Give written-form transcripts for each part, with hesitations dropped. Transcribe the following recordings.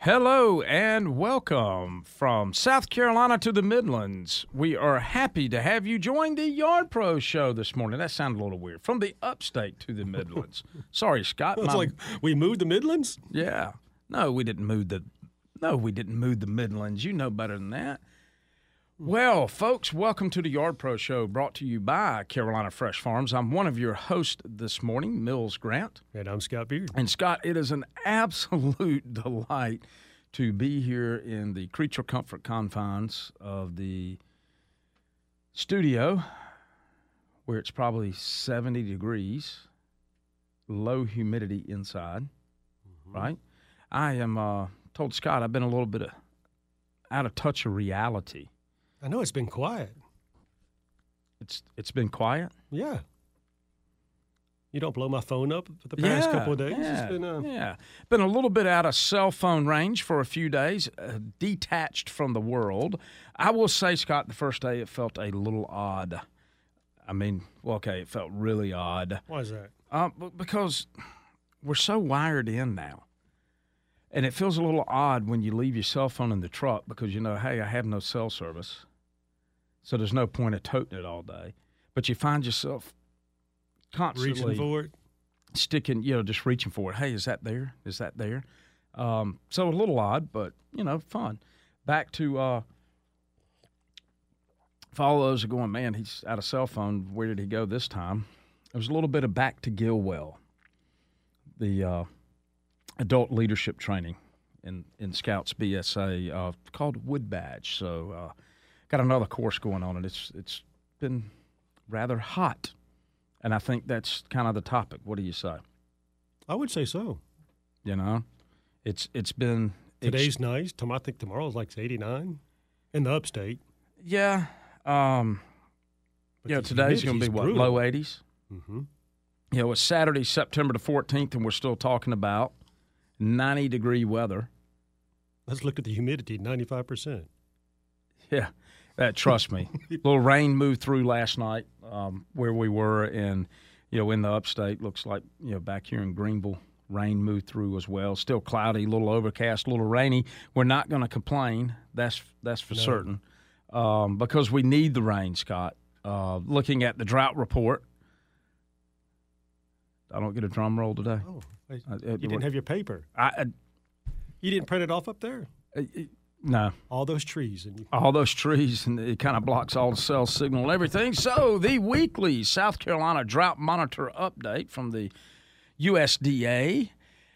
Hello and welcome from South Carolina to the Midlands. We are happy to have you join the Yard Pro show this morning. That sounded a little weird. From the upstate to the Midlands. Sorry, Scott. It's like we moved the Midlands? Yeah. No, we didn't move the Midlands. You know better than that. Well, folks, welcome to the Yard Pro show brought to you by Carolina Fresh Farms. I'm one of your hosts this morning, Mills Grant. And I'm Scott Beard. And, Scott, it is an absolute delight to be here in the creature comfort confines of the studio where it's probably 70 degrees, low humidity inside, right? I am told Scott I've been a little bit out of touch of reality. I know it's been quiet. It's been quiet? Yeah. You don't blow my phone up for the past couple of days? Yeah, It's been, been a little bit out of cell phone range for a few days, detached from the world. I will say, Scott, the first day it felt a little odd. I mean, well, okay, it felt really odd. Why is that? Because we're so wired in now. And it feels a little odd when you leave your cell phone in the truck because, you know, hey, I have no cell service. So there's no point of toting it all day. But you find yourself constantly Reaching for it? sticking, just reaching for it. Hey, is that there? Is that there? So a little odd, but, fun. Back to for all those who are going, man, he's out of cell phone. Where did he go this time? There was a little bit of back to Gilwell, the adult leadership training in Scouts BSA called Wood Badge. So got another course going on, and it's been rather hot. And I think that's kind of the topic. What do you say? I would say so. It's been Today's nice. I think tomorrow's like 89 in the upstate. Yeah. But Today's going to be brutal. low 80s. Mm-hmm. It's Saturday, September the 14th, and we're still talking about 90-degree weather. Let's look at the humidity, 95%. Yeah, trust me. A little rain moved through last night where we were, and in the upstate. Looks like back here in Greenville, rain moved through as well. Still cloudy, a little overcast, a little rainy. We're not going to complain. That's for certain because we need the rain, Scott. Looking at the drought report, I don't get a drum roll today. Oh, you didn't have your paper. You didn't print it off up there? No. All those trees. And it kind of blocks all the cell signal and everything. So the weekly South Carolina Drought Monitor update from the USDA.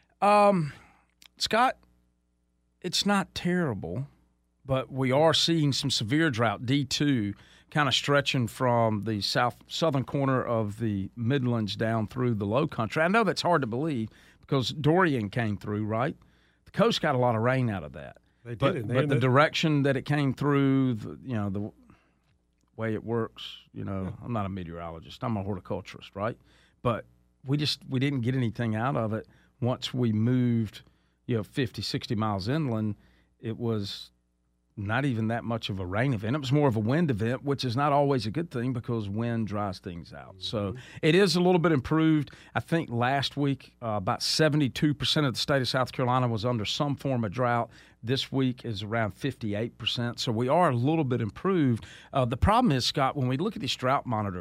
Scott, it's not terrible, but we are seeing some severe drought, D2, kind of stretching from the southern corner of the Midlands down through the Low Country. I know that's hard to believe because Dorian came through, right? The coast got a lot of rain out of that. They did. But the direction that it came through, the way it works, I'm not a meteorologist. I'm a horticulturist, right? But we didn't get anything out of it once we moved, 50, 60 miles inland. It was not even that much of a rain event. It was more of a wind event, which is not always a good thing because wind dries things out. So it is a little bit improved. I think last week about 72% of the state of South Carolina was under some form of drought. This week is around 58%. So we are a little bit improved. The problem is, Scott, when we look at this drought monitor,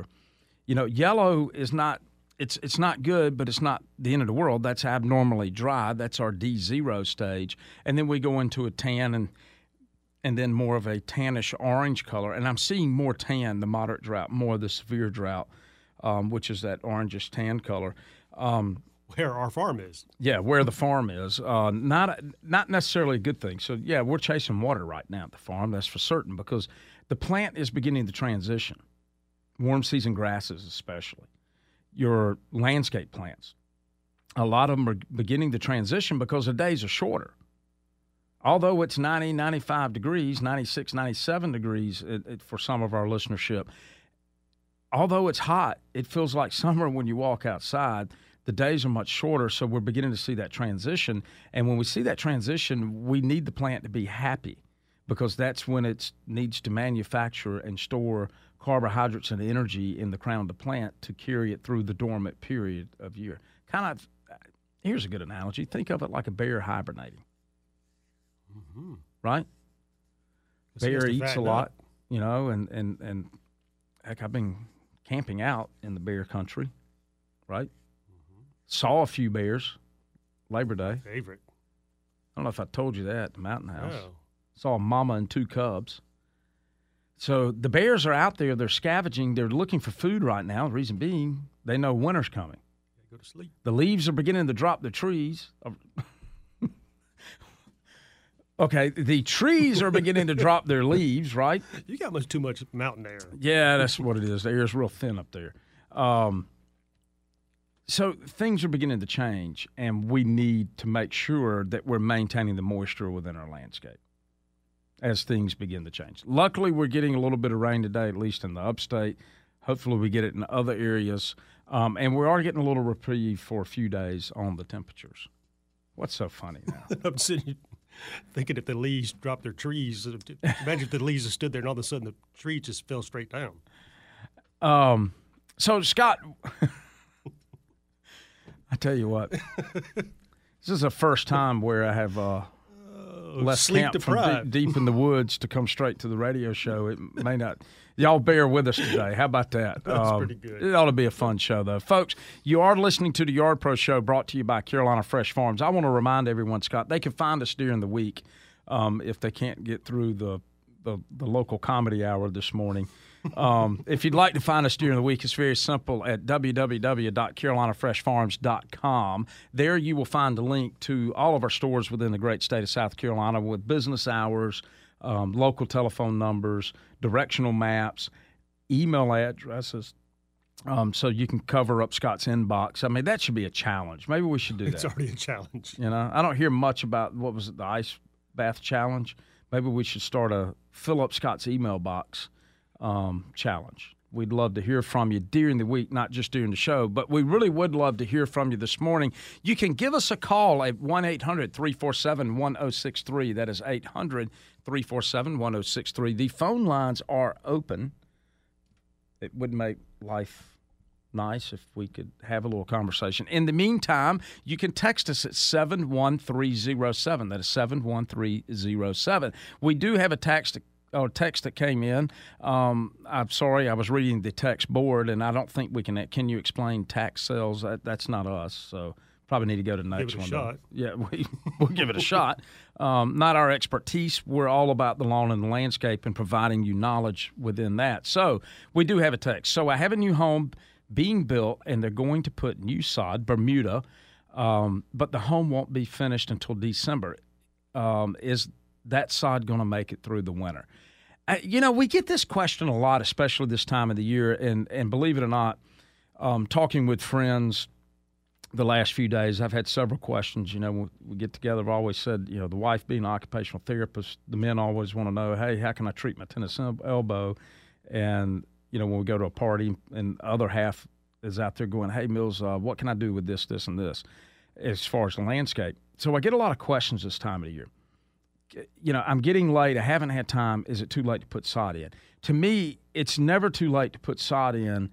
yellow is not – it's not good, but it's not the end of the world. That's abnormally dry. That's our D0 stage. And then we go into a tan and then more of a tannish orange color. And I'm seeing more tan, the moderate drought, more of the severe drought, which is that orangish tan color. Where our farm is. Yeah, where the farm is. Not necessarily a good thing. So, yeah, we're chasing water right now at the farm, that's for certain, because the plant is beginning to transition, warm season grasses especially. Your landscape plants, a lot of them are beginning to transition because the days are shorter. Although it's 90, 95 degrees, 96, 97 degrees for some of our listenership, although it's hot, it feels like summer when you walk outside. The days are much shorter, so we're beginning to see that transition. And when we see that transition, we need the plant to be happy because that's when it needs to manufacture and store carbohydrates and energy in the crown of the plant to carry it through the dormant period of year. Here's a good analogy. Think of it like a bear hibernating. right? Bear eats a lot, up. you know, and heck, I've been camping out in the bear country, right? Saw a few bears Labor Day. Favorite. I don't know if I told you that at the Mountain House. No. Saw a mama and 2 cubs. So the bears are out there. They're scavenging. They're looking for food right now. The reason being, they know winter's coming. They go to sleep. The leaves are beginning to drop the trees. Okay, the trees are beginning to drop their leaves, right? You got too much mountain air. Yeah, that's what it is. The air is real thin up there. So things are beginning to change, and we need to make sure that we're maintaining the moisture within our landscape as things begin to change. Luckily, we're getting a little bit of rain today, at least in the upstate. Hopefully, we get it in other areas. And we are getting a little reprieve for a few days on the temperatures. What's so funny now? I'm sitting thinking if the leaves dropped their trees, imagine if the leaves had stood there and all of a sudden the tree just fell straight down. So, Scott, I tell you what, this is the first time where I have left sleep camp deprived. from deep in the woods to come straight to the radio show. It may not. Y'all bear with us today. How about that? That's pretty good. It ought to be a fun show, though. Folks, you are listening to the Yard Pro Show brought to you by Carolina Fresh Farms. I want to remind everyone, Scott, they can find us during the week if they can't get through the local comedy hour this morning. If you'd like to find us during the week, it's very simple at www.carolinafreshfarms.com. There you will find a link to all of our stores within the great state of South Carolina with business hours, local telephone numbers, directional maps, email addresses, so you can cover up Scott's inbox. I mean, that should be a challenge. Maybe we should do that. It's already a challenge. You know, I don't hear much about, what was it, the ice bath challenge? Maybe we should start a fill up Scott's email box challenge. We'd love to hear from you during the week, not just during the show, but we really would love to hear from you this morning. You can give us a call at 1-800-347-1063. That is 800-347-1063. The phone lines are open. It would make life nice if we could have a little conversation. In the meantime, you can text us at 71307. That is 71307. We do have a text that came in. I'm sorry, I was reading the text board, and I don't think we can. Can you explain tax sales? That's not us, so probably need to go to the next one. Give it a shot. Yeah, we'll give it a shot. Not our expertise. We're all about the lawn and the landscape and providing you knowledge within that. So we do have a text. So I have a new home being built, and they're going to put new sod, Bermuda, but the home won't be finished until December. Is that sod going to make it through the winter? We get this question a lot, especially this time of the year, and believe it or not, talking with friends the last few days, I've had several questions. When we get together, I've always said, the wife being an occupational therapist, the men always want to know, hey, how can I treat my tennis elbow? And when we go to a party and the other half is out there going, hey, Mills, what can I do with this, and this, as far as the landscape? So I get a lot of questions this time of the year. I'm getting late. I haven't had time. Is it too late to put sod in? To me, it's never too late to put sod in.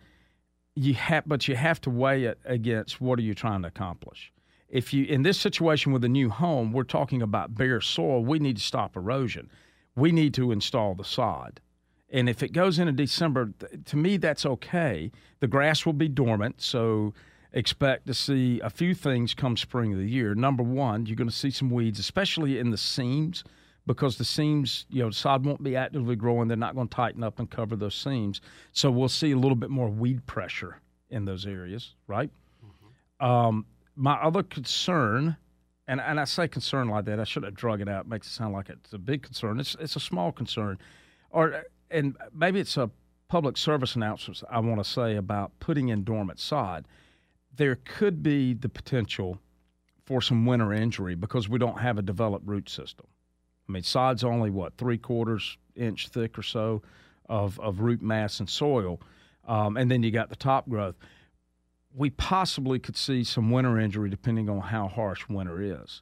But you have to weigh it against what are you trying to accomplish. If you, in this situation with a new home, we're talking about bare soil, we need to stop erosion. We need to install the sod. And if it goes into December, to me, that's okay. The grass will be dormant, so expect to see a few things come spring of the year. Number one, you're going to see some weeds, especially in the seams, because the seams, the sod won't be actively growing. They're not going to tighten up and cover those seams. So we'll see a little bit more weed pressure in those areas, right? Mm-hmm. My other concern, and I say concern like that, I should have drug it out. It makes it sound like it's a big concern. It's a small concern. And maybe it's a public service announcement I want to say about putting in dormant sod. There could be the potential for some winter injury because we don't have a developed root system. I mean, sod's only, 3/4 inch thick or so of root mass and soil, and then you got the top growth. We possibly could see some winter injury depending on how harsh winter is.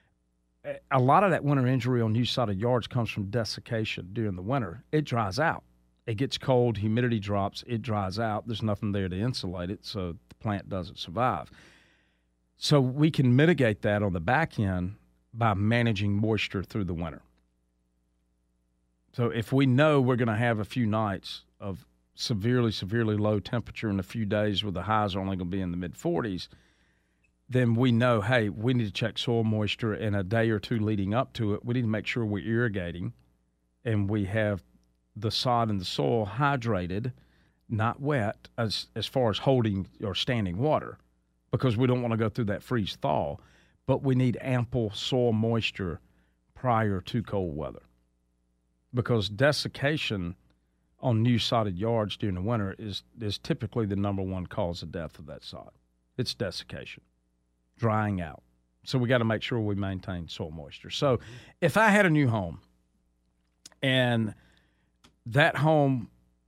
A lot of that winter injury on new sodded yards comes from desiccation during the winter. It dries out. It gets cold, humidity drops, it dries out. There's nothing there to insulate it, so the plant doesn't survive. So we can mitigate that on the back end by managing moisture through the winter. So if we know we're going to have a few nights of severely, severely low temperature in a few days where the highs are only going to be in the mid-40s, then we know, hey, we need to check soil moisture in a day or two leading up to it. We need to make sure we're irrigating and we have the sod and the soil hydrated, not wet, as far as holding or standing water, because we don't want to go through that freeze-thaw. But we need ample soil moisture prior to cold weather, because desiccation on new sodded yards during the winter is typically the number one cause of death of that sod. It's desiccation, drying out. So we got to make sure we maintain soil moisture. So if I had a new home and that home,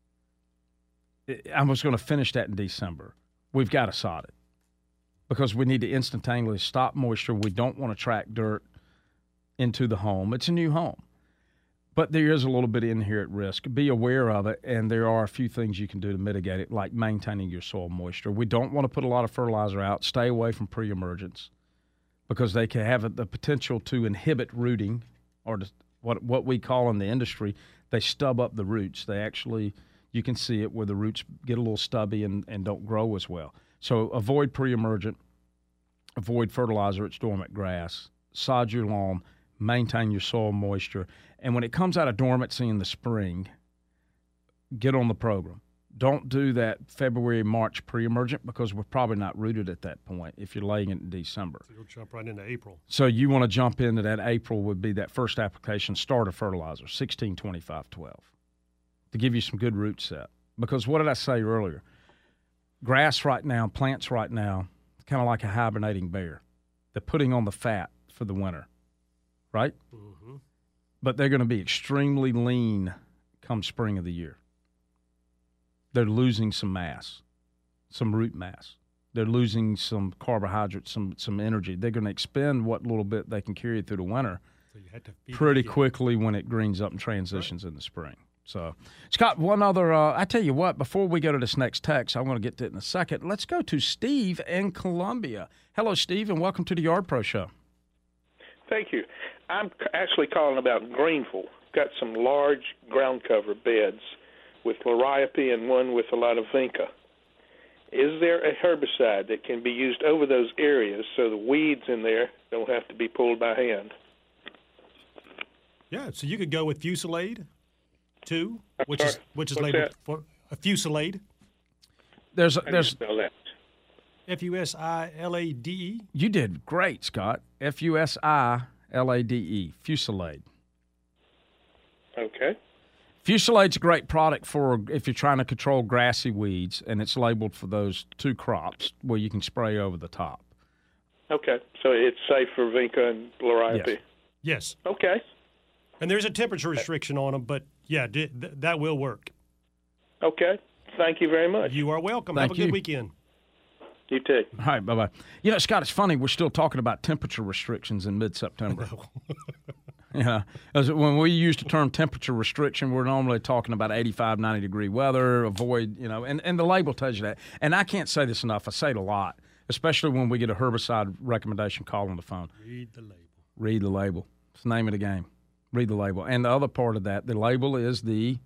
I was going to finish that in December, we've got to sod it because we need to instantaneously stop moisture. We don't want to track dirt into the home. It's a new home. But there is a little bit in here at risk. Be aware of it, and there are a few things you can do to mitigate it, like maintaining your soil moisture. We don't want to put a lot of fertilizer out. Stay away from pre-emergence because they can have the potential to inhibit rooting, or what we call in the industry, they stub up the roots. They actually, you can see it where the roots get a little stubby and don't grow as well. So avoid pre-emergent, avoid fertilizer, it's dormant grass, sod your lawn, maintain your soil moisture. And when it comes out of dormancy in the spring, get on the program. Don't do that February, March pre-emergent because we're probably not rooted at that point if you're laying it in December. So you'll jump right into April. So you want to jump into that. April would be that first application, start of fertilizer, 16-25-12, to give you some good root set. Because what did I say earlier? Grass right now, plants right now, kind of like a hibernating bear. They're putting on the fat for the winter, right? Mm-hmm. But they're going to be extremely lean come spring of the year. They're losing some mass, some root mass. They're losing some carbohydrates, some energy. They're going to expend what little bit they can carry through the winter So you had to feed pretty it again. quickly when it greens up and transitions in the spring. So, Scott, one other, I tell you what, before we go to this next text, I'm going to get to it in a second. Let's go to Steve in Columbia. Hello, Steve, and welcome to the Yard Pro Show. Thank you. I'm actually calling about Greenville. Got some large ground cover beds with Liriope and one with a lot of vinca. Is there a herbicide that can be used over those areas so the weeds in there don't have to be pulled by hand? Yeah, so you could go with Fusilade, too, which is What's labeled that? for a Fusilade, There's How do you spell that? Fusilade. you did great, Scott. Fusilade, Fusilade. Okay. Fusilade's a great product for if you're trying to control grassy weeds, and it's labeled for those two crops where you can spray over the top. Okay. So it's safe for vinca and Liriope? Yes. Yes. Okay. And there's a temperature restriction on them, but, yeah, that will work. Okay. Thank you very much. You are welcome. Thank Have a you. good weekend. You too. All right, bye-bye. You know, Scott, it's funny. We're still talking about temperature restrictions in mid-September. Yeah. When we use the term temperature restriction, we're normally talking about 85, 90-degree weather, avoid, and the label tells you that. And I can't say this enough. I say it a lot, especially when we get a herbicide recommendation call on the phone. Read the label. Read the label. It's the name of the game. Read the label. And the other part of that, the label is the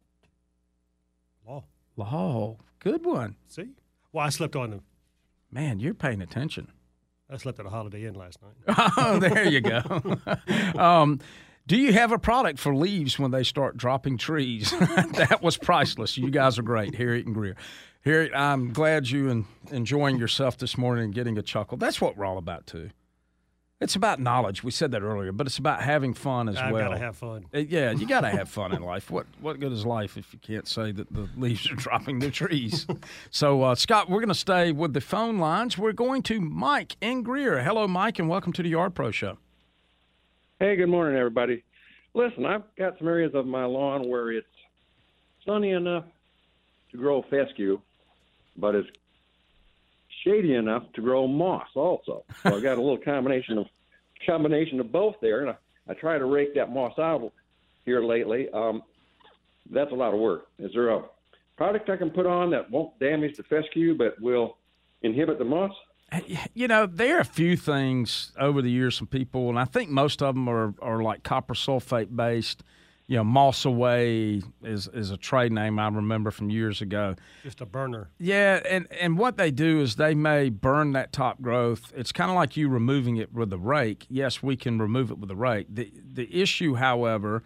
law. Good one. See? Well, I slept on them. Man, you're paying attention. I slept at a Holiday Inn last night. Oh, there you go. Do you have a product for leaves when they start dropping trees? That was priceless. You guys are great, Harriet and Greer. Harriet, I'm glad you enjoying yourself this morning and getting a chuckle. That's what we're all about, too. It's about knowledge. We said that earlier, but it's about having fun as I've well. got to have fun. Yeah, you got to have fun in life. What good is life if you can't say that the leaves are dropping their trees? So, Scott, we're going to stay with the phone lines. We're going to Mike in Greer. Hello, Mike, and welcome to the Yard Pro Show. Hey, good morning, everybody. Listen, I've got some areas of my lawn where it's sunny enough to grow fescue, but it's shady enough to grow moss also. So I got a little combination of both there, and I try to rake that moss out here lately. That's a lot of work. Is there a product I can put on that won't damage the fescue but will inhibit the moss? You know, there are a few things over the years from people, and I think most of them are like copper sulfate based. You know, Moss Away is a trade name I remember from years ago. Just a burner. Yeah, and what they do is they may burn that top growth. It's kind of like you removing it with a rake. Yes, we can remove it with a rake. The issue, however,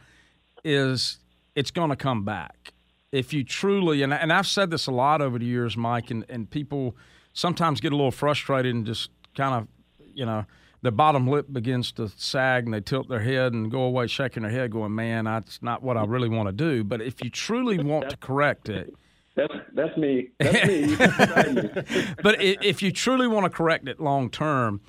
is it's going to come back. If you truly, and I've said this a lot over the years, Mike, and people sometimes get a little frustrated and just kind of, you know, the bottom lip begins to sag and they tilt their head and go away shaking their head going, man, that's not what I really want to do. But if you truly want to correct it. That's me. That's me. You can try me. But if you truly want to correct it long term,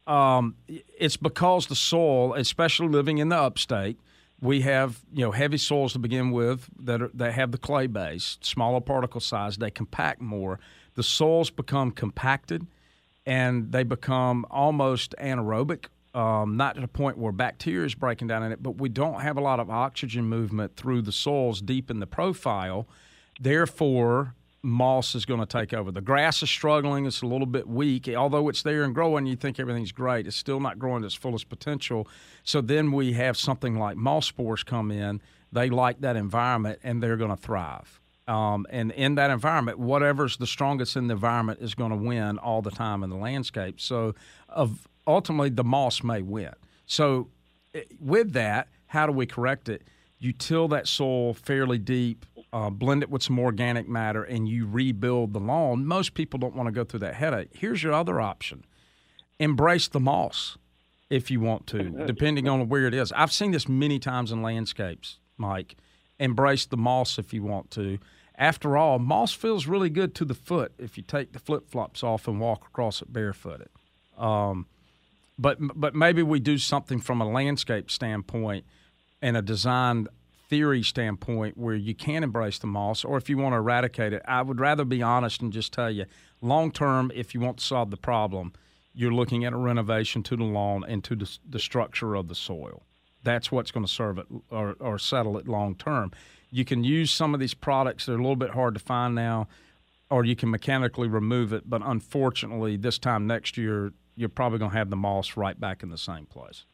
it's because the soil, especially living in the upstate, we have, you know, heavy soils to begin with that have the clay base, smaller particle size. They compact more. The soils become compacted, and they become almost anaerobic, not to the point where bacteria is breaking down in it, but we don't have a lot of oxygen movement through the soils deep in the profile. Therefore, moss is going to take over. The grass is struggling. It's a little bit weak. Although it's there and growing, you think everything's great. It's still not growing to its fullest potential. So then we have something like moss spores come in. They like that environment, and they're going to thrive. And in that environment, whatever's the strongest in the environment is going to win all the time in the landscape. So ultimately, the moss may win. So with that, how do we correct it? You till that soil fairly deep, blend it with some organic matter, and you rebuild the lawn. Most people don't want to go through that headache. Here's your other option. Embrace the moss if you want to, depending on where it is. I've seen this many times in landscapes, Mike. Embrace the moss if you want to. After all, moss feels really good to the foot if you take the flip-flops off and walk across it barefooted. But maybe we do something from a landscape standpoint and a design theory standpoint where you can embrace the moss, or if you want to eradicate it. I would rather be honest and just tell you, long-term, if you want to solve the problem, you're looking at a renovation to the lawn and to the structure of the soil. That's what's going to serve it or settle it long term. You can use some of these products that are a little bit hard to find now, or you can mechanically remove it. But unfortunately, this time next year, you're probably going to have the moss right back in the same place.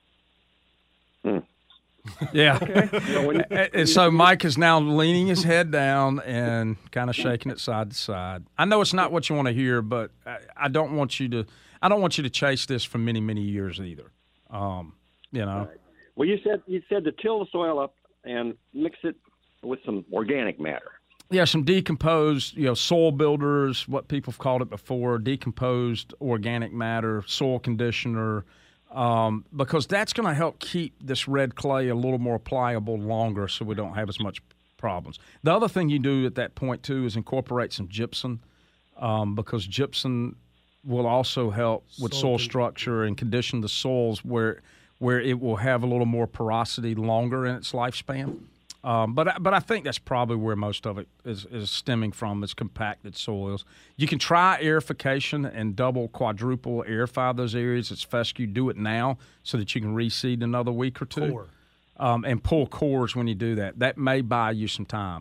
Yeah. Okay. And so Mike is now leaning his head down and kind of shaking it side to side. I know it's not what you want to hear, but I don't want you to chase this for many, many years either. You know. Right. Well, you said to till the soil up and mix it with some organic matter. Yeah, some decomposed, soil builders, what people have called it before, decomposed organic matter, soil conditioner, because that's going to help keep this red clay a little more pliable longer so we don't have as much problems. The other thing you do at that point, too, is incorporate some gypsum, because gypsum will also help with soil structure and condition the soils where it will have a little more porosity longer in its lifespan. But I think that's probably where most of it is stemming from, is compacted soils. You can try aerification and double, quadruple aerify those areas. It's fescue. Do it now so that you can reseed another week or two. Core. And pull cores when you do that. That may buy you some time.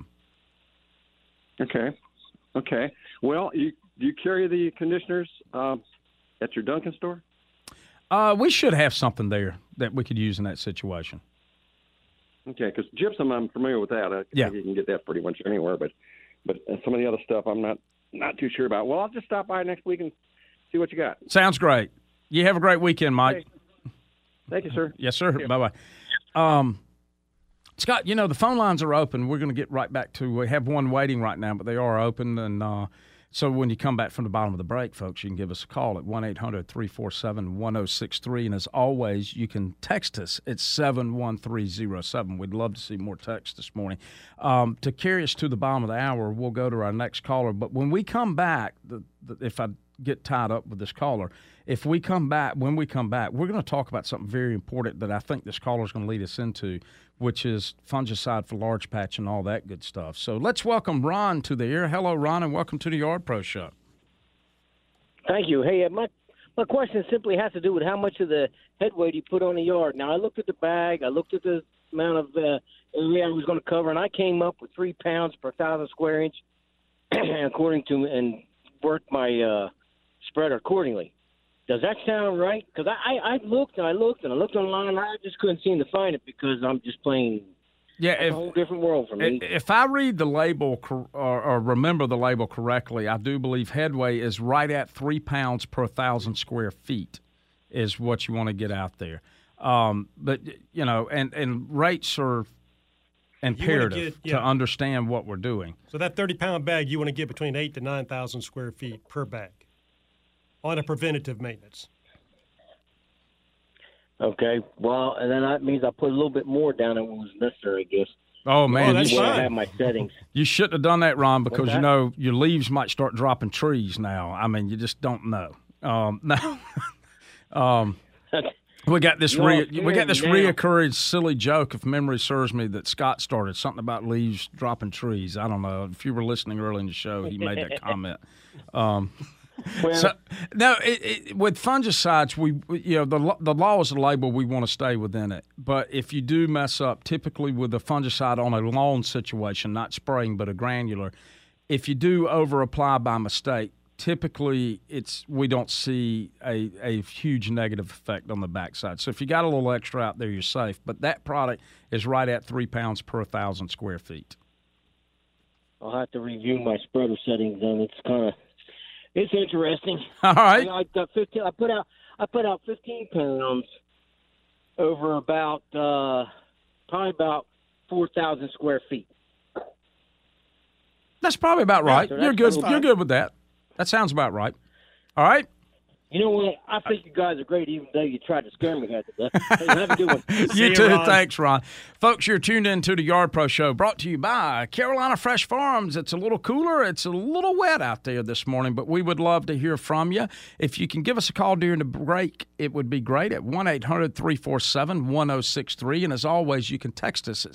Okay. Well, do you carry the conditioners at your Duncan store? We should have something there that we could use in that situation. Okay, because gypsum, I'm familiar with that. I think you can get that pretty much anywhere, but some of the other stuff I'm not too sure about. Well, I'll just stop by next week and see what you got. Sounds great. You have a great weekend, Mike. Okay. Thank you, sir. Yes, sir. Yeah. Bye-bye. Scott, the phone lines are open. We're going to get right back to – we have one waiting right now, but they are open, and so when you come back from the bottom of the break, folks, you can give us a call at 1-800-347-1063. And as always, you can text us at 71307. We'd love to see more texts this morning. To carry us to the bottom of the hour, we'll go to our next caller. But when we come back, if I get tied up with this caller, when we come back, we're going to talk about something very important that I think this caller is going to lead us into, which is fungicide for large patch and all that good stuff. So let's welcome Ron to the air. Hello, Ron, and welcome to the Yard Pro Show. Thank you. Hey, my question simply has to do with how much of the head weight you put on the yard. Now, I looked at the bag. I looked at the amount of area I was going to cover, and I came up with 3 pounds per 1,000 square inch, and worked my spreader accordingly. Does that sound right? Because I looked and I looked and I looked online and I just couldn't seem to find it because I'm just plain. Yeah, It's a whole different world for me. If I read the label or remember the label correctly, I do believe Headway is right at 3 pounds per 1,000 square feet is what you want to get out there. But, you know, and rates are imperative to understand what we're doing. So that 30-pound bag, you want to get between 8,000 to 9,000 square feet per bag on a preventative maintenance. Okay, well, and then that means I put a little bit more down than what was necessary, I guess. Oh, man. that's Where I fine. have my settings. You shouldn't have done that, Ron, because, you know, your leaves might start dropping trees now. I mean, you just don't know. We got this reoccurring silly joke, if memory serves me, that Scott started, something about leaves dropping trees. I don't know. If you were listening early in the show, he made that comment. So no, with fungicides, the law is a label. We want to stay within it. But if you do mess up, typically with a fungicide on a lawn situation, not spraying but a granular, if you do over apply by mistake, typically we don't see a huge negative effect on the backside. So if you got a little extra out there, you're safe. But that product is right at 3 pounds per 1,000 square feet. I'll have to review my spreader settings, and it's interesting. All right. I got 15. I put out 15 pounds over about probably about 4,000 square feet. That's probably about right. So You're good. You're good with that. That sounds about right. All right. You know what? I think you guys are great, even though you tried to scare me here today. Hey, have a good one. You too. Thanks, Ron. Folks, you're tuned in to the Yard Pro Show, brought to you by Carolina Fresh Farms. It's a little cooler. It's a little wet out there this morning, but we would love to hear from you. If you can give us a call during the break, it would be great at 1-800-347-1063. And as always, you can text us at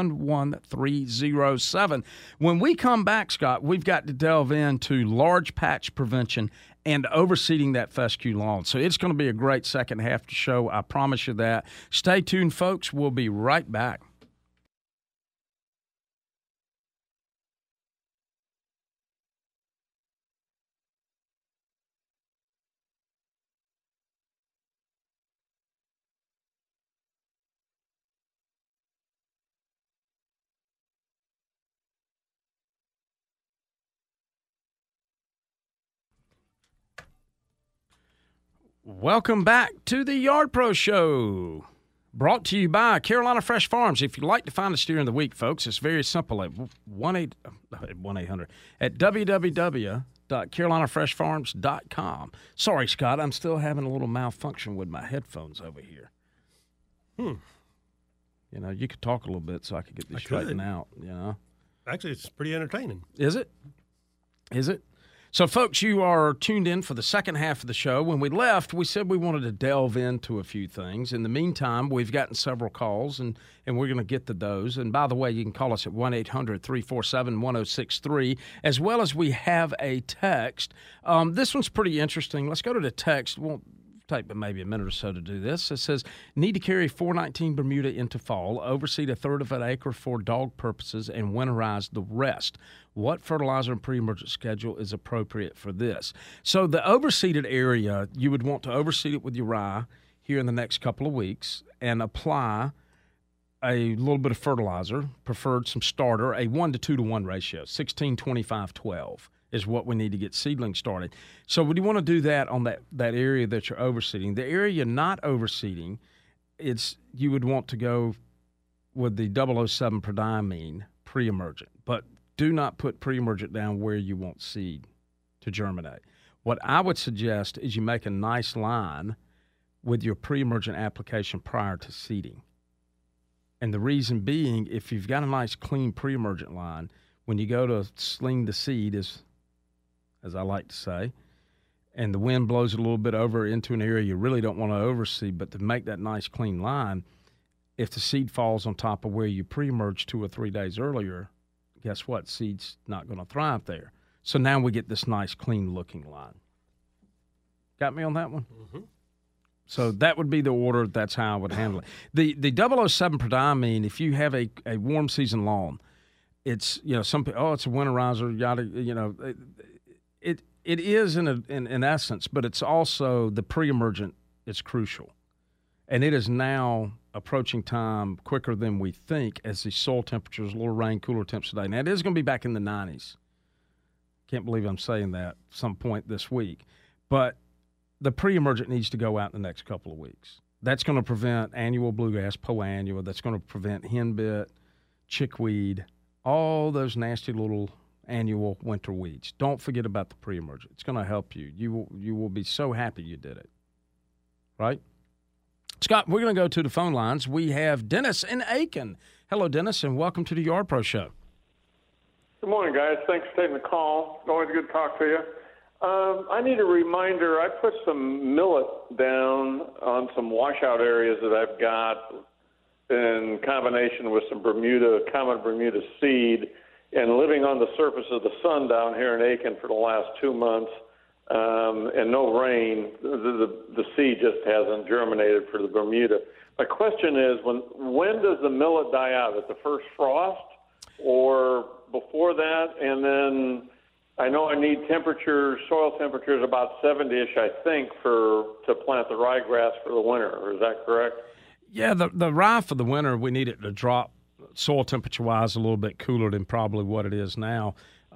71307. When we come back, Scott, we've got to delve into large patch prevention and overseeding that fescue lawn. So it's going to be a great second half of the show. I promise you that. Stay tuned, folks. We'll be right back. Welcome back to the Yard Pro Show, brought to you by Carolina Fresh Farms. If you'd like to find us during the week, folks, it's very simple at 1-800 at www.carolinafreshfarms.com. Sorry, Scott, I'm still having a little malfunction with my headphones over here. You know, you could talk a little bit so I could get this straightened out, you know. Actually, it's pretty entertaining. Is it? Is it? So, folks, you are tuned in for the second half of the show. When we left, we said we wanted to delve into a few things. In the meantime, we've gotten several calls, and we're going to get to those. And by the way, you can call us at 1-800-347-1063, as well as we have a text. This one's pretty interesting. Let's go to the text. We'll take maybe a minute or so to do this. It says, need to carry 419 Bermuda into fall, overseed a third of an acre for dog purposes, and winterize the rest. What fertilizer and pre-emergent schedule is appropriate for this? So the overseeded area, you would want to overseed it with your rye here in the next couple of weeks and apply a little bit of fertilizer, preferred some starter, a 1 to 2 to 1 ratio, 16, 25, 12 is what we need to get seedlings started. So would you want to do that on that area that you're overseeding? The area you're not overseeding, you would want to go with the 007 prodiamine pre-emergent, but do not put pre-emergent down where you want seed to germinate. What I would suggest is you make a nice line with your pre-emergent application prior to seeding. And the reason being, if you've got a nice clean pre-emergent line, when you go to sling the seed, as I like to say, and the wind blows it a little bit over into an area you really don't want to overseed, but to make that nice clean line, if the seed falls on top of where you pre-emerged 2 or 3 days earlier, guess what? Seed's not going to thrive there. So now we get this nice, clean-looking line. Got me on that one? Mm-hmm. So that would be the order. That's how I would handle it. The 007 prodiamine, if you have a warm season lawn, it's, some people, it's a winterizer, yada, it is in essence, but it's also the pre-emergent is crucial. And it is now approaching time quicker than we think as the soil temperatures, a little rain, cooler temps today. Now, it is going to be back in the 90s. Can't believe I'm saying that some point this week. But the pre-emergent needs to go out in the next couple of weeks. That's going to prevent annual bluegrass, Poa annua. That's going to prevent henbit, chickweed, all those nasty little annual winter weeds. Don't forget about the pre-emergent. It's going to help you. You will be so happy you did it. Right? Scott, we're going to go to the phone lines. We have Dennis in Aiken. Hello, Dennis, and welcome to the Yard Pro Show. Good morning, guys. Thanks for taking the call. Always good to talk to you. I need a reminder. I put some millet down on some washout areas that I've got in combination with some common Bermuda seed, and living on the surface of the sun down here in Aiken for the last 2 months. And no rain, the seed just hasn't germinated for the Bermuda. My question is, when does the millet die out? At the first frost or before that? And then I know I need soil temperatures about 70-ish, I think, to plant the ryegrass for the winter. Is that correct? Yeah, the rye for the winter, we need it to drop soil temperature-wise a little bit cooler than probably what it is now.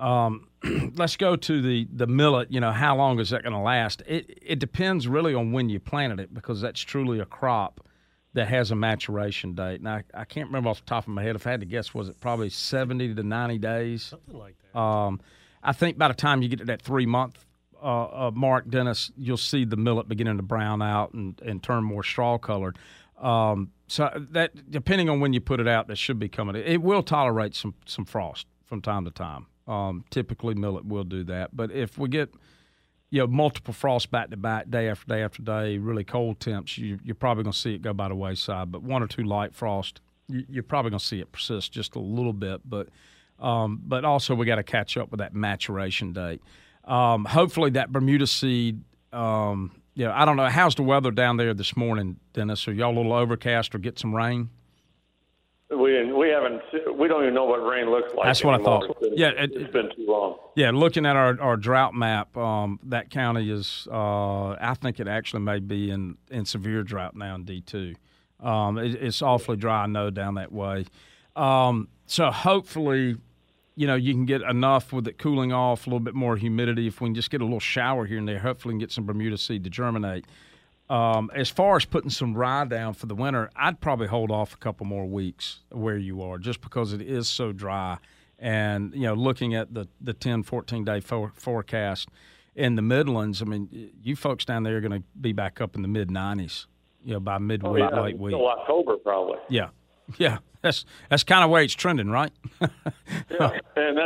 Let's go to the millet. How long is that going to last? It depends really on when you planted it, because that's truly a crop that has a maturation date. Now, I can't remember off the top of my head. If I had to guess, was it probably 70 to 90 days? Something like that. I think by the time you get to that 3-month mark, Dennis, you'll see the millet beginning to brown out and turn more straw-colored. So that, depending on when you put it out, that should be coming. It will tolerate some frost from time to time. Typically, millet will do that. But if we get multiple frosts back to back, day after day after day, really cold temps, you're probably going to see it go by the wayside. But 1 or 2 light frost, you're probably going to see it persist just a little bit. But also we got to catch up with that maturation date. Hopefully that Bermuda seed. I don't know. How's the weather down there this morning, Dennis? Are y'all a little overcast or get some rain? We don't even know what rain looks like. That's what anymore. I thought. It's been too long. Yeah, looking at our drought map, that county is. I think it actually may be in severe drought now in D2. It's awfully dry, I know, down that way. So hopefully, you can get enough with it cooling off, a little bit more humidity. If we can just get a little shower here and there, hopefully we can get some Bermuda seed to germinate. As far as putting some rye down for the winter, I'd probably hold off a couple more weeks where you are, just because it is so dry. And, looking at the 10, 14-day forecast in the Midlands, I mean, you folks down there are going to be back up in the mid-90s, by midweek, late week. Until October, probably. Yeah. Yeah, that's kind of where it's trending, right? Yeah, and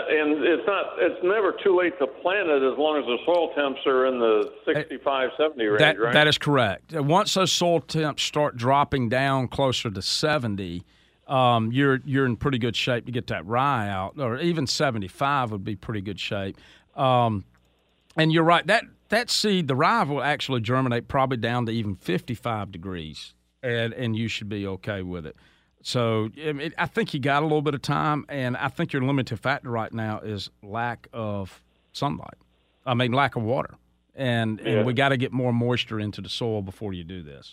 it's never too late to plant it as long as the soil temps are in the 65, 70 range, right? That is correct. Once those soil temps start dropping down closer to 70, you're in pretty good shape to get that rye out, or even 75 would be pretty good shape. And you're right, that seed, the rye, will actually germinate probably down to even 55 degrees, and you should be okay with it. So I think you got a little bit of time, and I think your limiting factor right now is lack of sunlight. I mean, lack of water. And we got to get more moisture into the soil before you do this.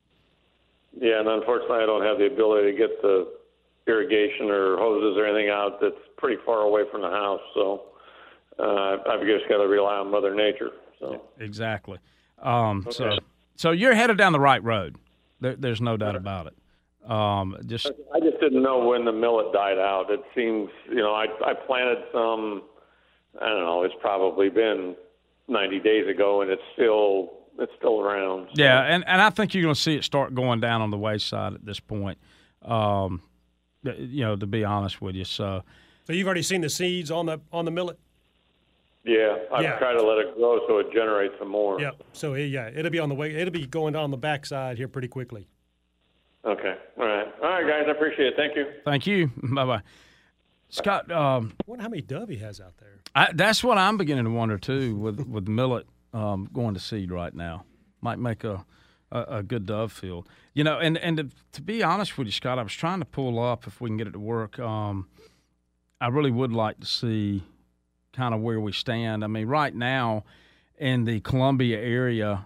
Yeah, and unfortunately I don't have the ability to get the irrigation or hoses or anything out that's pretty far away from the house. So I've just got to rely on Mother Nature. So exactly. Okay. So you're headed down the right road. There's no doubt about it. I just didn't know when the millet died out. It seems, I planted some, I don't know, it's probably been 90 days ago, and it's still around. So. Yeah, and I think you're going to see it start going down on the wayside at this point, to be honest with you. So you've already seen the seeds on the millet? Yeah, I've tried to let it grow so it generates some more. Yeah, so it'll be on the way. It'll be going down the backside here pretty quickly. Okay. All right, guys. I appreciate it. Thank you. Thank you. Bye-bye. Scott, I wonder how many dove he has out there. That's what I'm beginning to wonder, too, with millet going to seed right now. Might make a good dove field. And to be honest with you, Scott, I was trying to pull up, if we can get it to work, I really would like to see kind of where we stand. I mean, right now in the Columbia area,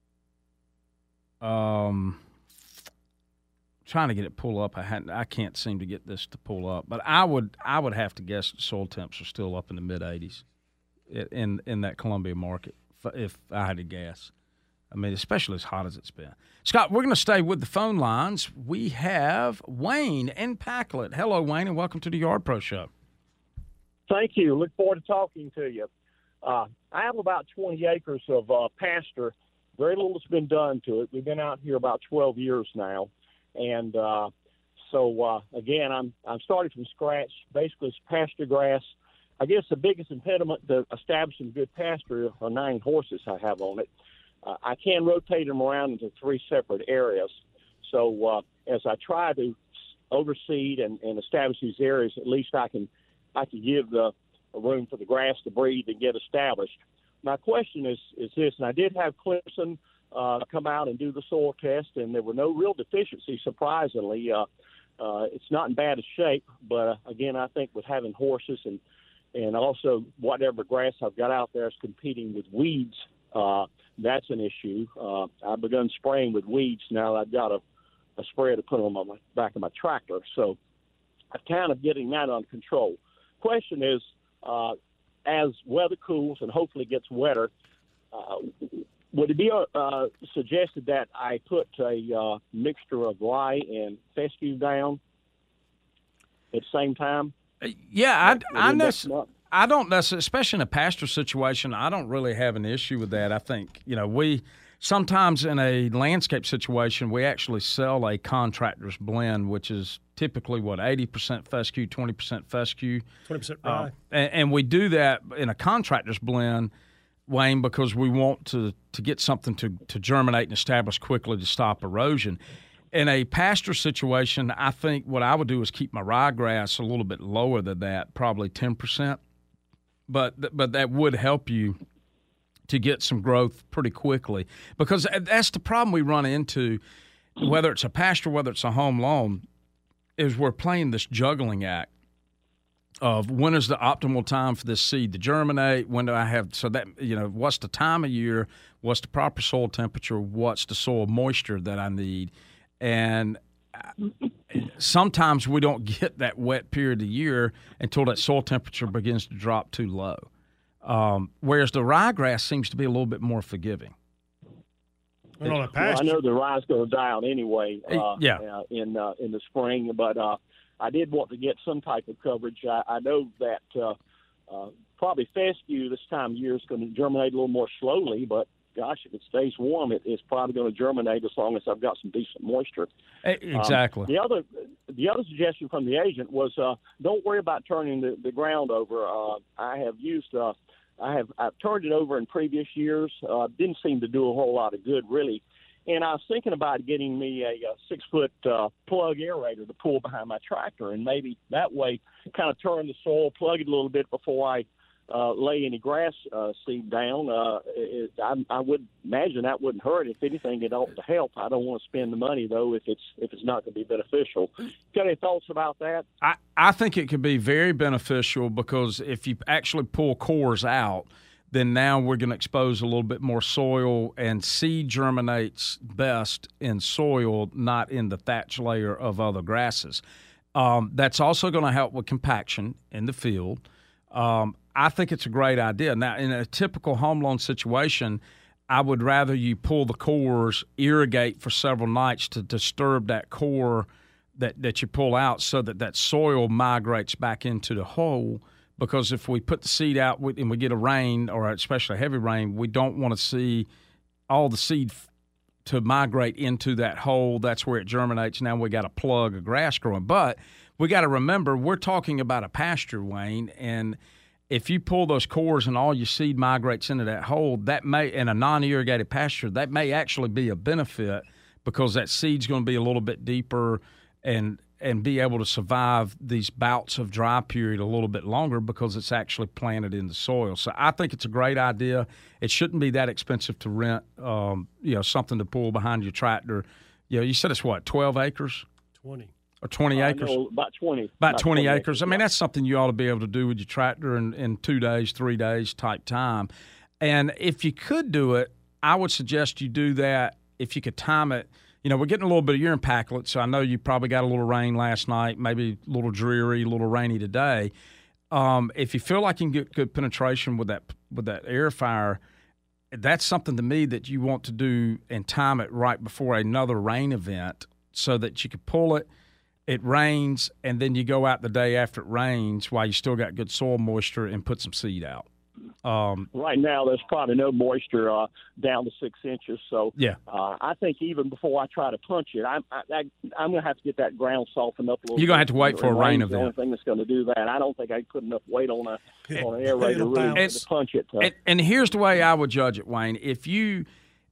trying to get it pull up. I can't seem to get this to pull up, but I would have to guess the soil temps are still up in the mid 80s in that Columbia market if I had to guess. I mean, especially as hot as it's been. Scott, we're going to stay with the phone lines. We have Wayne in Packlet. Hello, Wayne, and welcome to the Yard Pro Show. Thank you. Look forward to talking to you. I have about 20 acres of pasture. Very little has been done to it. We've been out here about 12 years now. And again, I'm starting from scratch. Basically, it's pasture grass. I guess the biggest impediment to establishing good pasture are 9 horses I have on it. I can rotate them around into 3 separate areas. So as I try to overseed and establish these areas, at least I can give the room for the grass to breathe and get established. My question is this, and I did have Clemson come out and do the soil test, and there were no real deficiencies, surprisingly. It's not in bad a shape, but again, I think with having horses and also whatever grass I've got out there is competing with weeds, that's an issue. I've begun spraying with weeds now. I've got a sprayer to put on my back of my tractor, so I'm kind of getting that under control. Question is, as weather cools and hopefully gets wetter, would it be suggested that I put a mixture of rye and fescue down at the same time? Yeah, I don't necessarily, especially in a pasture situation, I don't really have an issue with that. I think, we sometimes in a landscape situation, we actually sell a contractor's blend, which is typically, 80% fescue, 20% fescue. 20% rye. And we do that in a contractor's blend, Wayne, because we want to get something to germinate and establish quickly to stop erosion. In a pasture situation, I think what I would do is keep my ryegrass a little bit lower than that, probably 10%. But that would help you to get some growth pretty quickly, because that's the problem we run into, whether it's a pasture, whether it's a home lawn, is we're playing this juggling act of when is the optimal time for this seed to germinate, when do I have, so that, what's the time of year, what's the proper soil temperature, what's the soil moisture that I need. And sometimes we don't get that wet period of the year until that soil temperature begins to drop too low. Whereas the ryegrass seems to be a little bit more forgiving. Well, I know the rye's going to die out anyway in the spring, but I did want to get some type of coverage. I know that probably fescue this time of year is going to germinate a little more slowly, but gosh, if it stays warm, it's probably going to germinate as long as I've got some decent moisture. Exactly. The other suggestion from the agent was don't worry about turning the ground over. I've turned it over in previous years. Didn't seem to do a whole lot of good, really. And I was thinking about getting me a 6-foot plug aerator to pull behind my tractor, and maybe that way kind of turn the soil, plug it a little bit before I lay any grass seed down. I would imagine that wouldn't hurt. If anything, it ought to help. I don't want to spend the money, though, if it's not going to be beneficial. Got any thoughts about that? I think it could be very beneficial, because if you actually pull cores out, then now we're going to expose a little bit more soil, and seed germinates best in soil, not in the thatch layer of other grasses. That's also going to help with compaction in the field. I think it's a great idea. Now, in a typical home lawn situation, I would rather you pull the cores, irrigate for several nights to disturb that core that you pull out, so that soil migrates back into the hole. Because if we put the seed out and we get a rain, or especially a heavy rain, we don't want to see all the seed to migrate into that hole. That's where it germinates. Now we got a plug of grass growing. But we got to remember, we're talking about a pasture, Wayne, and if you pull those cores and all your seed migrates into that hole, that may, in a non-irrigated pasture, that may actually be a benefit, because that seed's going to be a little bit deeper and be able to survive these bouts of dry period a little bit longer, because it's actually planted in the soil. So I think it's a great idea. It shouldn't be that expensive to rent, something to pull behind your tractor. You said it's what, 12 acres? 20. or 20 acres? No, about 20. About 20 acres. I mean, yeah. that's something you ought to be able to do with your tractor in 2 days, 3 days type time. And if you could do it, I would suggest you do that if you could time it. You know, we're getting a little bit of, you're in Packlet, so I know you probably got a little rain last night, maybe a little dreary, a little rainy today. If you feel like you can get good penetration with that air fire, that's something to me that you want to do and time it right before another rain event so that you can pull it. It rains, and then you go out the day after it rains while you still got good soil moisture and put some seed out. Right now, there's probably no moisture down to 6 inches. So yeah, I think even before I try to punch it, I'm going to have to get that ground softened up a little. You're going to have to wait for a rain event. The only thing that's going to do that. I don't think I put enough weight on an aerator really to punch it. And here's the way I would judge it, Wayne. If you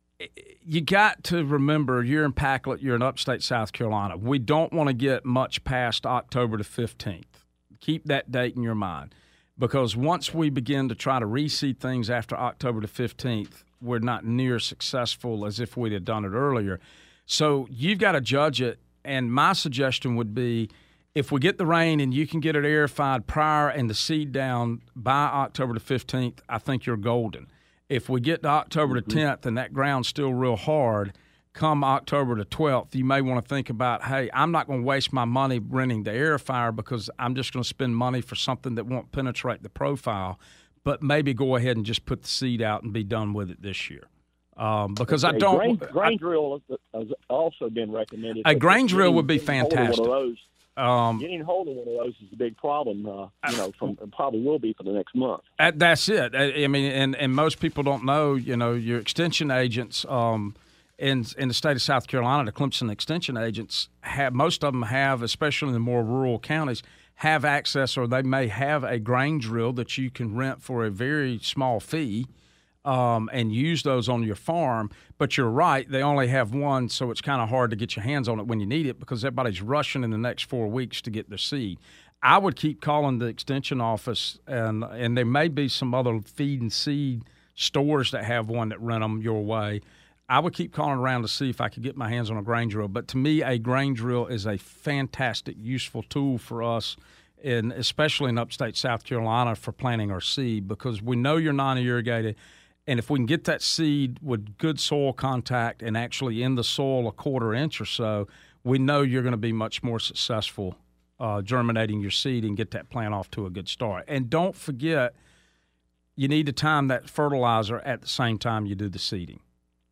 got to remember, you're in Packlet, you're in upstate South Carolina. We don't want to get much past October the 15th. Keep that date in your mind. Because once we begin to try to reseed things after October the 15th, we're not near successful as if we'd have done it earlier. So you've got to judge it, and my suggestion would be if we get the rain and you can get it aerified prior and the seed down by October the 15th, I think you're golden. If we get to October the 10th and that ground's still real hard, come October the 12th, you may want to think about, hey, I'm not going to waste my money renting the aerifier because I'm just going to spend money for something that won't penetrate the profile, but maybe go ahead and just put the seed out and be done with it this year. Because I don't – grain drill has also been recommended. A grain drill would be fantastic. Getting hold of one of those is a big problem, probably will be for the next month. That's it. I mean, and most people don't know, your extension agents in the state of South Carolina, the Clemson extension agents, most of them have, especially in the more rural counties, have access, or they may have a grain drill that you can rent for a very small fee and use those on your farm. But you're right, they only have one, so it's kind of hard to get your hands on it when you need it because everybody's rushing in the next 4 weeks to get their seed. I would keep calling the extension office, and there may be some other feed and seed stores that have one that rent them your way. I would keep calling around to see if I could get my hands on a grain drill. But to me, a grain drill is a fantastic, useful tool for us, especially in upstate South Carolina, for planting our seed because we know you're non-irrigated. And if we can get that seed with good soil contact and actually in the soil a 1/4 inch or so, we know you're going to be much more successful germinating your seed and get that plant off to a good start. And don't forget, you need to time that fertilizer at the same time you do the seeding.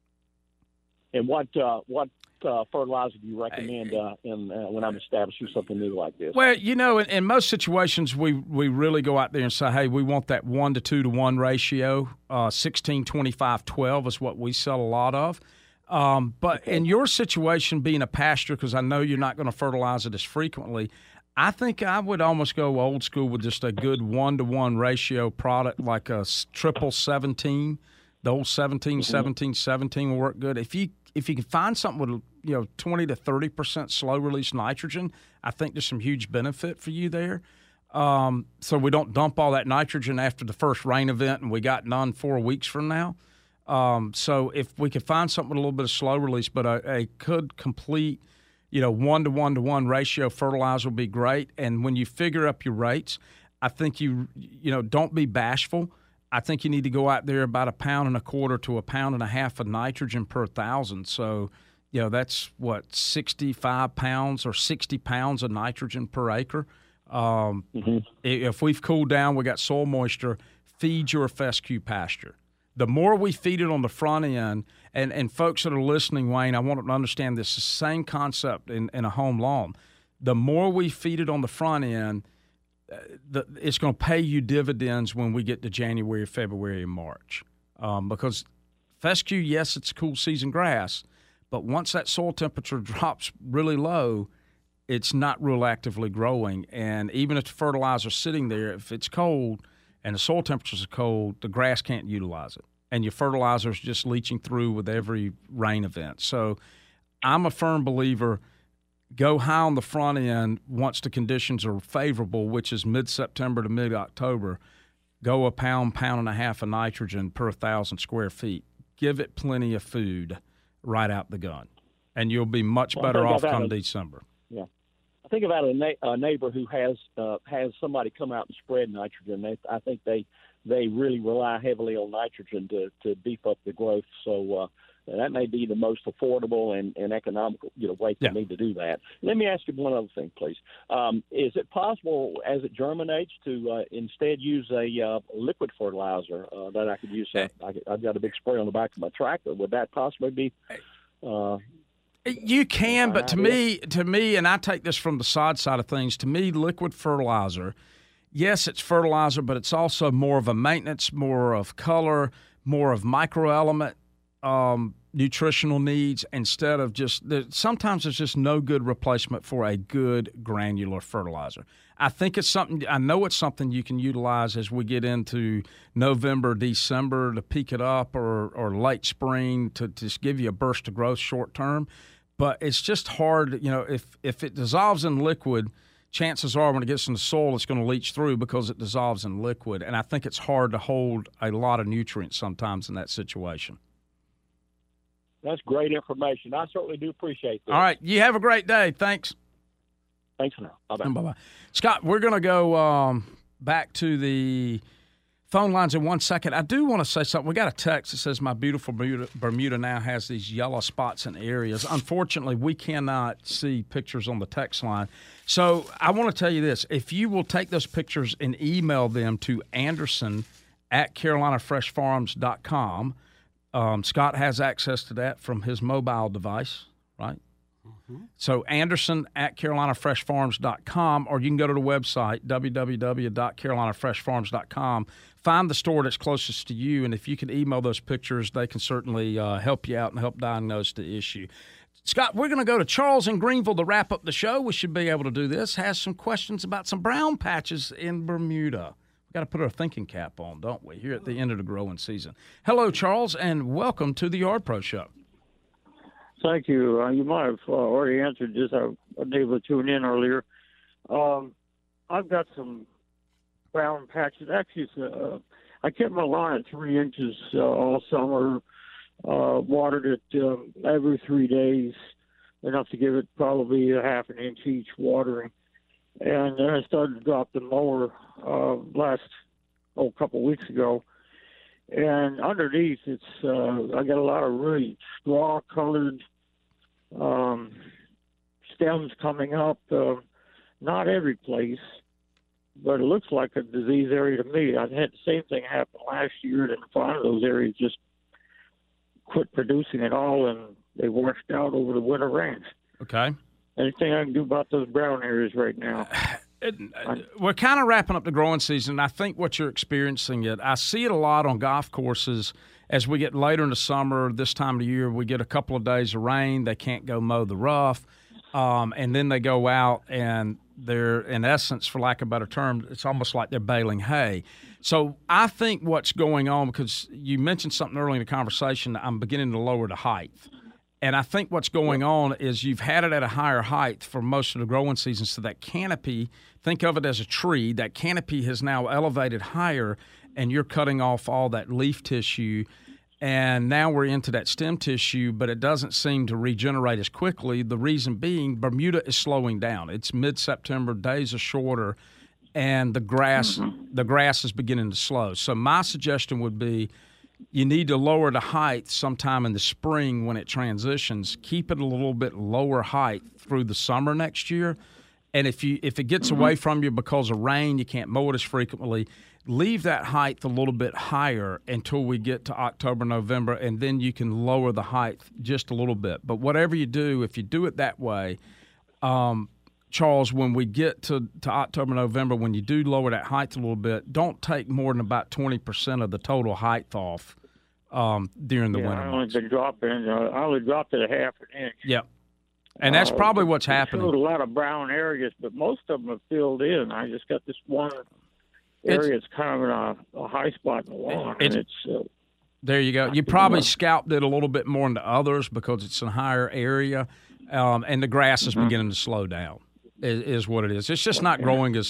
And what fertilizer do you recommend when I'm establishing something new like this? Well, in most situations, we really go out there and say, hey, we want that 1 to 2 to 1 ratio. 16, 25, 12 is what we sell a lot of. But in your situation, being a pasture, because I know you're not going to fertilize it as frequently, I think I would almost go old school with just a good 1 to 1 ratio product like a triple 17. The old 17, 17, 17 will work good. If you can find something with 20 to 30% slow release nitrogen, I think there's some huge benefit for you there. So we don't dump all that nitrogen after the first rain event and we got none 4 weeks from now. So if we could find something with a little bit of slow release, but a good complete 1 to 1 to 1 ratio fertilizer will be great. And when you figure up your rates, I think you don't be bashful. I think you need to go out there about 1.25 pounds to 1.5 pounds of nitrogen per 1,000. So, that's 65 pounds or 60 pounds of nitrogen per acre. If we've cooled down, we got soil moisture, feed your fescue pasture. The more we feed it on the front end, and folks that are listening, Wayne, I want them to understand this, the same concept in a home lawn. The more we feed it on the front end, it's going to pay you dividends when we get to January, February, and March. Because fescue, yes, it's a cool season grass, but once that soil temperature drops really low, it's not real actively growing. And even if the fertilizer's sitting there, if it's cold and the soil temperatures are cold, the grass can't utilize it. And your fertilizer's just leaching through with every rain event. So I'm a firm believer – go high on the front end once the conditions are favorable, which is mid-September to mid-October. Go 1.5 pounds of nitrogen per 1,000 square feet. Give it plenty of food right out the gun, and you'll be much better off come December. Yeah. think about a neighbor who has somebody come out and spread nitrogen. I think they really rely heavily on nitrogen to beef up the growth. So that may be the most affordable and economical way for me to do that. Let me ask you one other thing, please. Is it possible, as it germinates, to instead use a liquid fertilizer that I could use? I've got a big spray on the back of my tractor. Would that possibly be? You can, but to me, and I take this from the sod side of things. To me, liquid fertilizer, yes, it's fertilizer, but it's also more of a maintenance, more of color, more of microelement nutritional needs instead of sometimes there's just no good replacement for a good granular fertilizer. I know it's something you can utilize as we get into November, December to peak it up or late spring to just give you a burst of growth short term. But it's just hard, if it dissolves in liquid, chances are when it gets in the soil, it's going to leach through because it dissolves in liquid. And I think it's hard to hold a lot of nutrients sometimes in that situation. That's great information. I certainly do appreciate that. All right. You have a great day. Thanks. Thanks now. Bye-bye. Bye-bye. Scott, we're going to go back to the phone lines in 1 second. I do want to say something. We got a text that says my beautiful Bermuda now has these yellow spots in areas. Unfortunately, we cannot see pictures on the text line. So I want to tell you this. If you will take those pictures and email them to Anderson@CarolinaFreshFarms.com, Scott has access to that from his mobile device, right? Mm-hmm. So Anderson@CarolinaFreshFarms.com, or you can go to the website, www.CarolinaFreshFarms.com. Find the store that's closest to you, and if you can email those pictures, they can certainly help you out and help diagnose the issue. Scott, we're going to go to Charles in Greenville to wrap up the show. We should be able to do this. Has some questions about some brown patches in Bermuda. We've got to put our thinking cap on, don't we, here at the end of the growing season. Hello, Charles, and welcome to the Yard Pro Show. Thank you. You might have already answered this. I wasn't able to tune in earlier. I've got some brown patches. Actually, I kept my lawn at 3 inches all summer, watered it every 3 days, enough to give it probably a half an inch each watering. And then I started to drop the mower a couple weeks ago. And underneath, it's I got a lot of really straw-colored stems coming up. Not every place, but it looks like a disease area to me. I had the same thing happen last year, and a lot of those areas just quit producing at all, and they washed out over the winter rains. Okay. Anything I can do about those brown areas right now? We're kind of wrapping up the growing season, and I think what you're experiencing I see it a lot on golf courses as we get later in the summer. This time of the year, we get a couple of days of rain. They can't go mow the rough, and then they go out and they're, in essence, for lack of a better term, it's almost like they're baling hay. So I think what's going on, because you mentioned something early in the conversation, I'm beginning to lower the height. And I think what's going on is you've had it at a higher height for most of the growing season, so that canopy, think of it as a tree, that canopy has now elevated higher, and you're cutting off all that leaf tissue, and now we're into that stem tissue, but it doesn't seem to regenerate as quickly. The reason being Bermuda is slowing down. It's mid-September, days are shorter, and the grass is beginning to slow. So my suggestion would be you need to lower the height sometime in the spring when it transitions. Keep it a little bit lower height through the summer next year. And if it gets away from you because of rain, you can't mow it as frequently, leave that height a little bit higher until we get to October, November, and then you can lower the height just a little bit. But whatever you do, if you do it that way, Charles, when we get to October, November, when you do lower that height a little bit, don't take more than about 20% of the total height off during the winter months. I only dropped it a half an inch. Yep. And that's probably what's happening. Showed a lot of brown areas, but most of them have filled in. I just got this one area that's kind of a high spot in the lawn. There you go. You probably scalped it a little bit more than others because it's a higher area, and the grass is beginning to slow down. Is what it is. It's just not growing as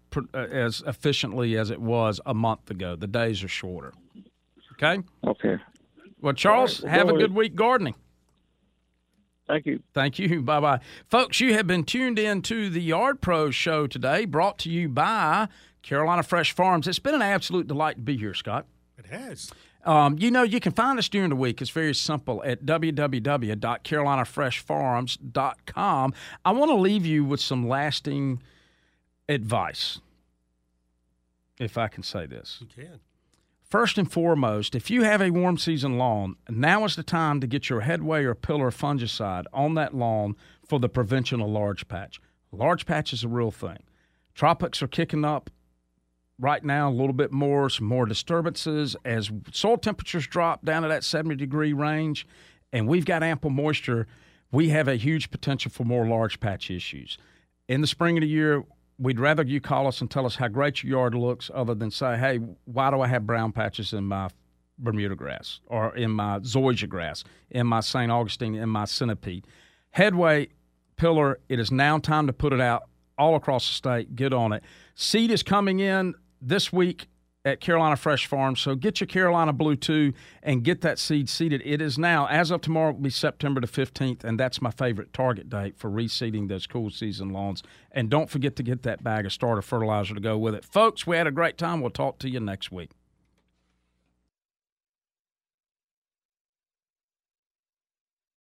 efficiently as it was a month ago. The days are shorter. Okay? Okay. Well, Charles, have a good week gardening. Thank you. Thank you. Bye-bye. Folks, you have been tuned in to the Yard Pro Show today, brought to you by Carolina Fresh Farms. It's been an absolute delight to be here, Scott. It has. You can find us during the week. It's very simple at www.carolinafreshfarms.com. I want to leave you with some lasting advice, if I can say this. You can. First and foremost, if you have a warm season lawn, now is the time to get your headway or pillar fungicide on that lawn for the prevention of large patch. Large patch is a real thing. Tropics are kicking up right now a little bit more, some more disturbances as soil temperatures drop down to that 70-degree range, and we've got ample moisture. We have a huge potential for more large patch issues. In the spring of the year, we'd rather you call us and tell us how great your yard looks other than say, hey, why do I have brown patches in my Bermuda grass or in my zoysia grass, in my St. Augustine, in my centipede. Headway, pillar, it is now time to put it out all across the state. Get on it. Seed is coming in this week at Carolina Fresh Farms, so get your Carolina Blue 2 and get that seed seeded. It is now, as of tomorrow, it will be September the 15th, and that's my favorite target date for reseeding those cool season lawns. And don't forget to get that bag of starter fertilizer to go with it. Folks, we had a great time. We'll talk to you next week.